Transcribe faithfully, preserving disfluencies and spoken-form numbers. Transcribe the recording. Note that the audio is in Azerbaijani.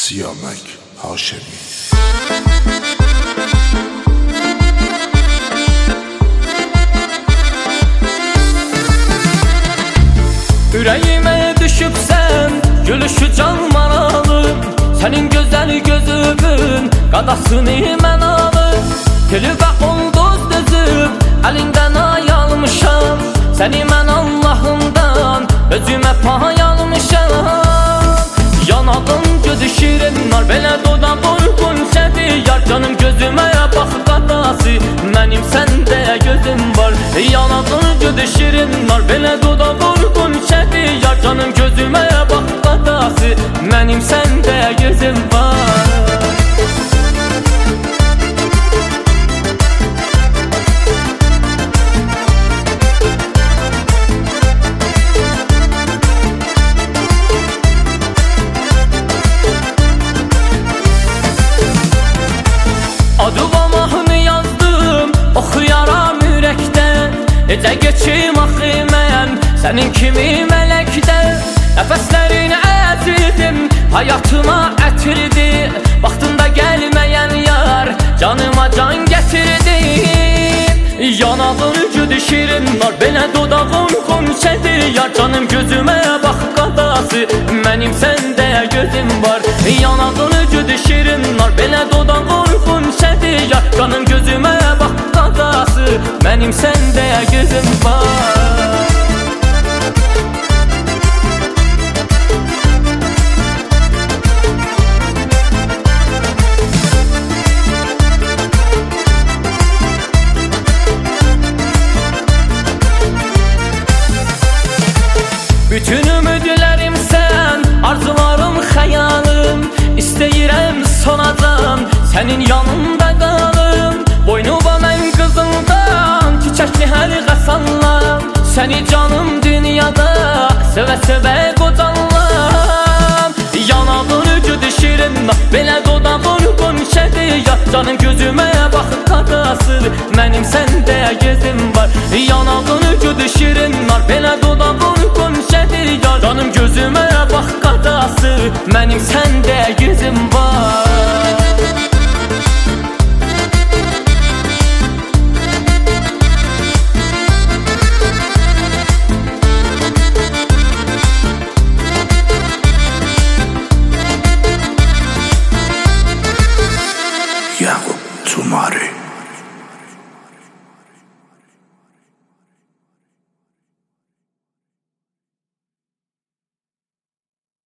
Siyamak Haşemi. Ürəyimə düşübsən, gülüşü canman alıb. Sənin gözəl gözümün qadasını mən alıb. Telübə ulduz düzüb, əlindən ay almışam. Səni mən Allahımdan özümə pay almışam. Yanağın gözü şirin nar, belə dodaq uyğun şədi. Yar canım gözümə bax qadası, mənim səndə gözüm var. Yanağın gözü şirin nar, belə dodaq uyğun şədi. Yar canım gözümə bax qadası, mənim səndə gözüm var. Adı və mahnı yazdım, oxuyaram ürəkdən. Necə geçim axı mən sənin kimi mələkdə. Nəfəslərini əzildim, hayatıma ətirdi. Vaxtında gəlməyən yar, canıma can gətirdi. Yanağın güdü şirin nar, belə dodağın xonçədi. Yar canım gözümə bax qadası, mənim səndə gözüm var. Yanağın güdü şirin nar, belə dodağın xonçədi. Yar canım gözümə bax qadası, mənim səndə gözüm var. Bütün ümidlərim sən, arzularım, xəyalım. İstəyirəm sonacan, sənin yanında qalım. Boynuma mən qızıldan, çiçəkli hər qəsallam. Səni canım dünyada, sevə-sevə qocanlam. Yanağın güdü şirin, belə dodaq uyğun şədi. Ya canım gözümə bax qadası, mənim səndə gözüm var. Yanağın güdü şirin, belə dodaq uyğun şədi. Ya canım gözümə bax qadası, mənim səndə gözüm var.